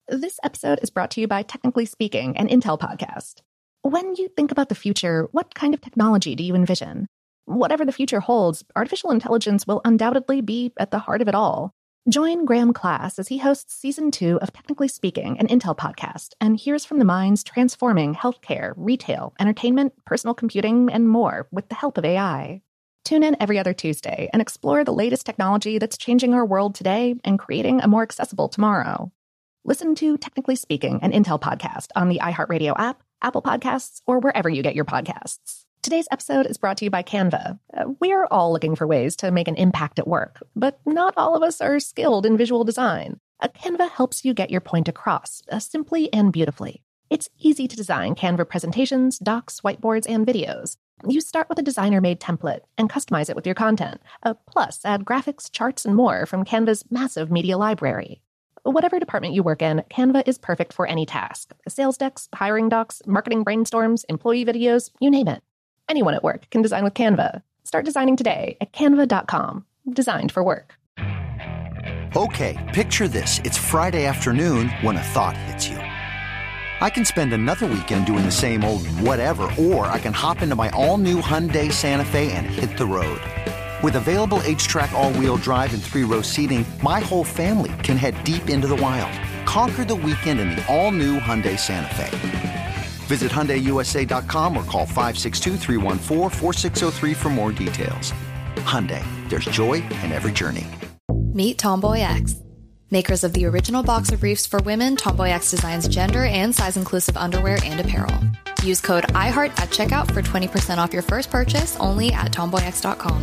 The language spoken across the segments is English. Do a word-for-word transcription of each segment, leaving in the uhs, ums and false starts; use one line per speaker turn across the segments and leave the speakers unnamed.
This episode is brought to you by Technically Speaking, an Intel podcast. When you think about the future, what kind of technology do you envision? Whatever the future holds, artificial intelligence will undoubtedly be at the heart of it all. Join Graham Class as he hosts Season two of Technically Speaking, an Intel podcast, and hears from the minds transforming healthcare, retail, entertainment, personal computing, and more with the help of A I. Tune in every other Tuesday and explore the latest technology that's changing our world today and creating a more accessible tomorrow. Listen to Technically Speaking, an Intel podcast on the iHeartRadio app, Apple Podcasts, or wherever you get your podcasts. Today's episode is brought to you by Canva. Uh, we're all looking for ways to make an impact at work, but not all of us are skilled in visual design. Uh, Canva helps you get your point across, uh, simply and beautifully. It's easy to design Canva presentations, docs, whiteboards, and videos. You start with a designer-made template and customize it with your content. Uh, plus, add graphics, charts, and more from Canva's massive media library. Whatever department you work in, Canva is perfect for any task. Sales decks, hiring docs, marketing brainstorms, employee videos, you name it. Anyone at work can design with Canva. Start designing today at canva dot com. Designed for work.
Okay, picture this. It's Friday afternoon when a thought hits you. I can spend another weekend doing the same old whatever, or I can hop into my all-new Hyundai Santa Fe and hit the road. With available H-Track all-wheel drive and three-row seating, my whole family can head deep into the wild. Conquer the weekend in the all-new Hyundai Santa Fe. Visit Hyundai U S A dot com or call five six two, three one four, four six zero three for more details. Hyundai, there's joy in every journey.
Meet Tomboy X. Makers of the original box of briefs for women, Tomboy X designs gender and size-inclusive underwear and apparel. Use code iHeart at checkout for twenty percent off your first purchase only at tomboy x dot com.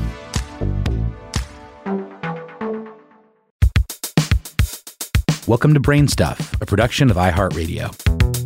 Welcome to Brain Stuff, a production of iHeartRadio.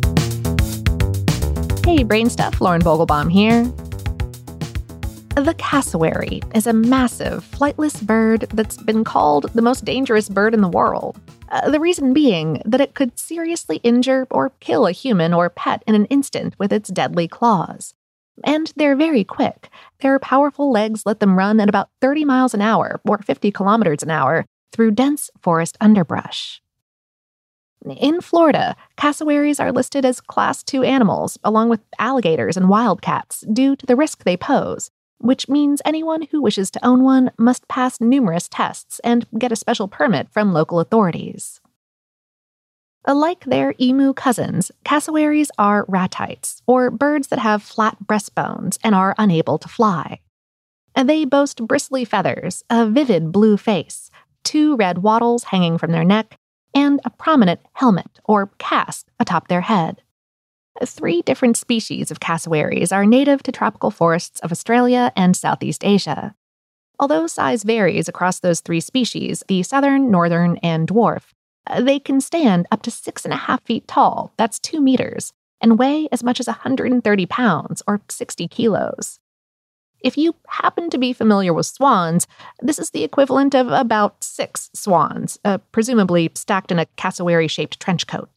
Hey, Brain Stuff, Lauren Vogelbaum here. The cassowary is a massive, flightless bird that's been called the most dangerous bird in the world. Uh, the reason being that it could seriously injure or kill a human or pet in an instant with its deadly claws. And they're very quick. Their powerful legs let them run at about thirty miles an hour, or fifty kilometers an hour, through dense forest underbrush. In Florida, cassowaries are listed as Class two animals, along with alligators and wildcats, due to the risk they pose, which means anyone who wishes to own one must pass numerous tests and get a special permit from local authorities. Like their emu cousins, cassowaries are ratites, or birds that have flat breastbones and are unable to fly. They boast bristly feathers, a vivid blue face, two red wattles hanging from their neck, and a prominent helmet, or casque, atop their head. Three different species of cassowaries are native to tropical forests of Australia and Southeast Asia. Although size varies across those three species, the southern, northern, and dwarf, they can stand up to six and a half feet tall, that's two meters, and weigh as much as one hundred thirty pounds, or sixty kilos. If you happen to be familiar with swans, this is the equivalent of about six swans, uh, presumably stacked in a cassowary-shaped trench coat.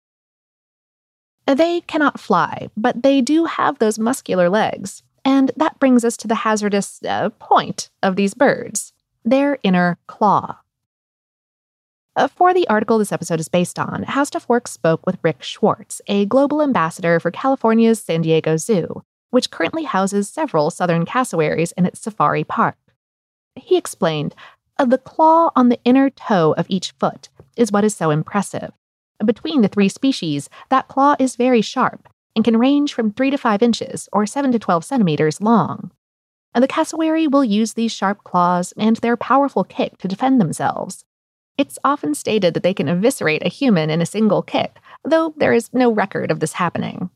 They cannot fly, but they do have those muscular legs, and that brings us to the hazardous uh, point of these birds, their inner claw. Uh, for the article this episode is based on, How Stuff Works spoke with Rick Schwartz, a global ambassador for California's San Diego Zoo, which currently houses several southern cassowaries in its safari park. He explained, the claw on the inner toe of each foot is what is so impressive. Between the three species, that claw is very sharp and can range from three to five inches or seven to twelve centimeters long. And the cassowary will use these sharp claws and their powerful kick to defend themselves. It's often stated that they can eviscerate a human in a single kick, though there is no record of this happening.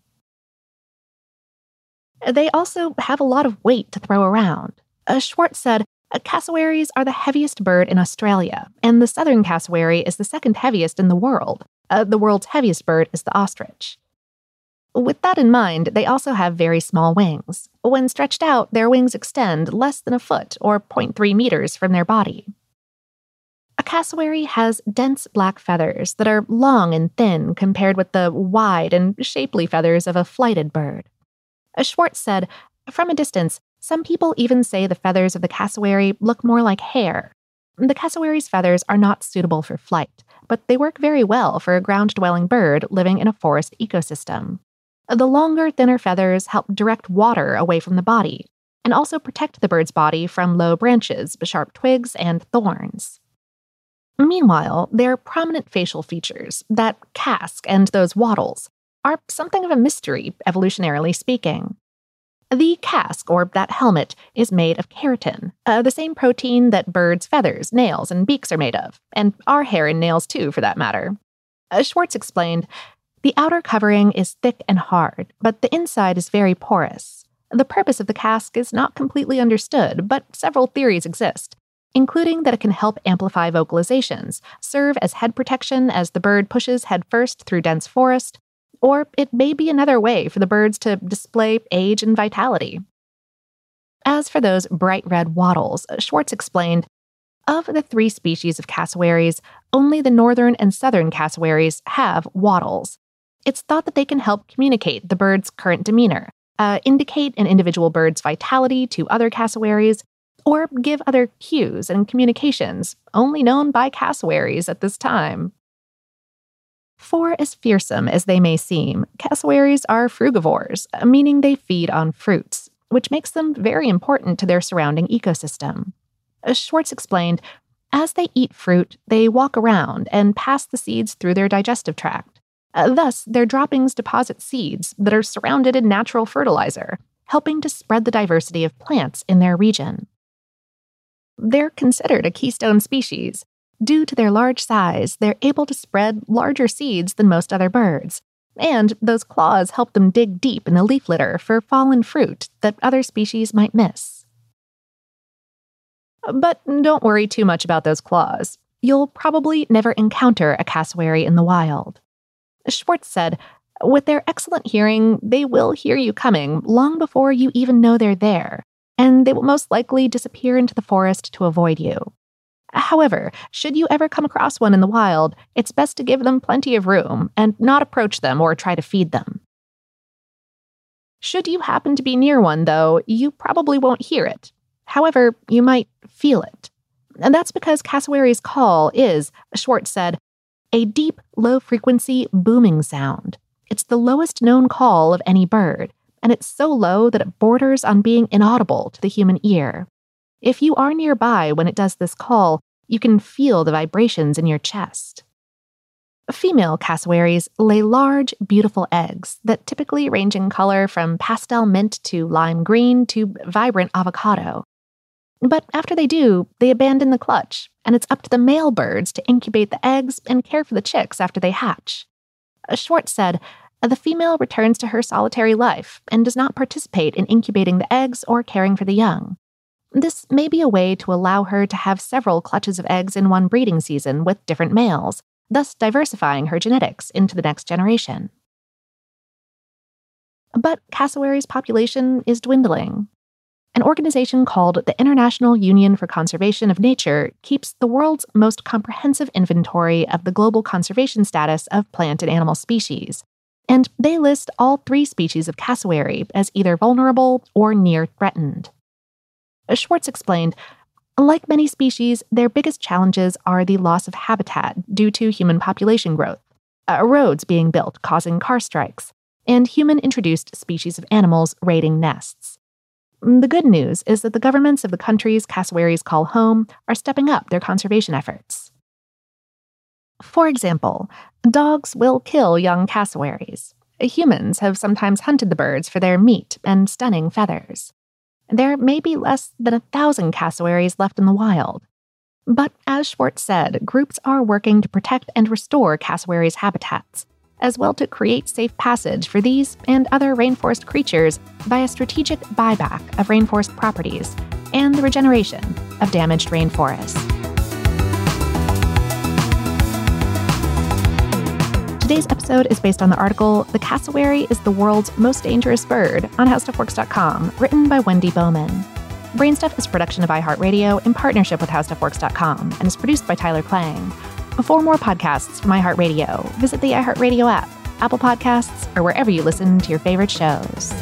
They also have a lot of weight to throw around. Uh, Schwartz said, cassowaries are the heaviest bird in Australia, and the southern cassowary is the second heaviest in the world. Uh, the world's heaviest bird is the ostrich. With that in mind, they also have very small wings. When stretched out, their wings extend less than a foot, or zero point three meters, from their body. A cassowary has dense black feathers that are long and thin compared with the wide and shapely feathers of a flighted bird. As Schwartz said, from a distance, some people even say the feathers of the cassowary look more like hair. The cassowary's feathers are not suitable for flight. but they work very well for a ground-dwelling bird living in a forest ecosystem. The longer, thinner feathers help direct water away from the body, and also protect the bird's body from low branches, sharp twigs, and thorns. Meanwhile, their prominent facial features, that casque and those wattles, are something of a mystery, evolutionarily speaking. The casque, or that helmet, is made of keratin, uh, the same protein that birds' feathers, nails, and beaks are made of, and our hair and nails too, for that matter. Uh, Schwartz explained, "The outer covering is thick and hard, but the inside is very porous. The purpose of the casque is not completely understood, but several theories exist, including that it can help amplify vocalizations, serve as head protection as the bird pushes headfirst through dense forest, or it may be another way for the birds to display age and vitality." As for those bright red wattles, Schwartz explained, "Of the three species of cassowaries, only the northern and southern cassowaries have wattles. It's thought that they can help communicate the bird's current demeanor, uh, indicate an individual bird's vitality to other cassowaries, or give other cues and communications only known by cassowaries at this time." For as fearsome as they may seem, cassowaries are frugivores, meaning they feed on fruits, which makes them very important to their surrounding ecosystem. Schwartz explained, as they eat fruit, they walk around and pass the seeds through their digestive tract. Uh, thus, their droppings deposit seeds that are surrounded in natural fertilizer, helping to spread the diversity of plants in their region. They're considered a keystone species. Due to their large size, they're able to spread larger seeds than most other birds, and those claws help them dig deep in the leaf litter for fallen fruit that other species might miss. But don't worry too much about those claws. You'll probably never encounter a cassowary in the wild. Schwartz said, "With their excellent hearing, they will hear you coming long before you even know they're there, and they will most likely disappear into the forest to avoid you. However, should you ever come across one in the wild, it's best to give them plenty of room and not approach them or try to feed them. Should you happen to be near one, though, you probably won't hear it. However, you might feel it. And that's because cassowary's call is, Schwartz said, a deep, low-frequency booming sound. It's the lowest known call of any bird, and it's so low that it borders on being inaudible to the human ear. If you are nearby when it does this call, you can feel the vibrations in your chest." Female cassowaries lay large, beautiful eggs that typically range in color from pastel mint to lime green to vibrant avocado. But after they do, they abandon the clutch, and it's up to the male birds to incubate the eggs and care for the chicks after they hatch. Schwartz said, "The female returns to her solitary life and does not participate in incubating the eggs or caring for the young. This may be a way to allow her to have several clutches of eggs in one breeding season with different males, thus diversifying her genetics into the next generation." But cassowary's population is dwindling. An organization called the International Union for Conservation of Nature keeps the world's most comprehensive inventory of the global conservation status of plant and animal species, and they list all three species of cassowary as either vulnerable or near threatened. Schwartz explained, "Like many species, their biggest challenges are the loss of habitat due to human population growth, uh, roads being built causing car strikes, and human-introduced species of animals raiding nests. The good news is that the governments of the countries cassowaries call home are stepping up their conservation efforts. For example, dogs will kill young cassowaries. Humans have sometimes hunted the birds for their meat and stunning feathers. There may be less than a thousand cassowaries left in the wild. But as Schwartz said, groups are working to protect and restore cassowaries' habitats, as well to create safe passage for these and other rainforest creatures via strategic buyback of rainforest properties and the regeneration of damaged rainforests. Today's episode is based on the article "The Cassowary is the World's Most Dangerous Bird" on how stuff works dot com, written by Wendy Bowman. Brainstuff is a production of iHeartRadio in partnership with how stuff works dot com and is produced by Tyler Klang. For more podcasts from iHeartRadio, visit the iHeartRadio app, Apple Podcasts, or wherever you listen to your favorite shows.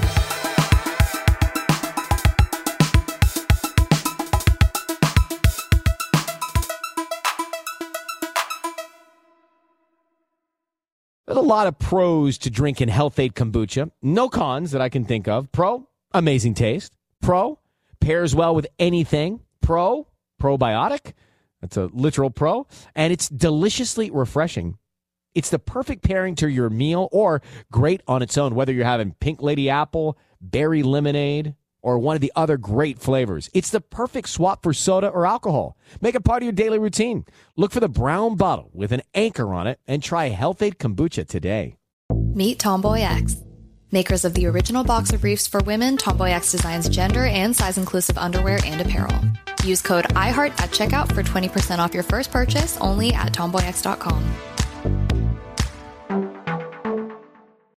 There's a lot of pros to drinking Health-Ade kombucha. No cons that I can think of. Pro, amazing taste. Pro, pairs well with anything. Pro, probiotic. That's a literal pro. And it's deliciously refreshing. It's the perfect pairing to your meal or great on its own, whether you're having Pink Lady Apple, berry lemonade, or one of the other great flavors. It's the perfect swap for soda or alcohol. Make it part of your daily routine. Look for the brown bottle with an anchor on it and try Health-Ade kombucha today.
Meet Tomboy X, makers of the original boxer briefs for women. Tomboy X designs gender and size inclusive underwear and apparel. Use code I heart at checkout for twenty percent off your first purchase only at tomboy x dot com.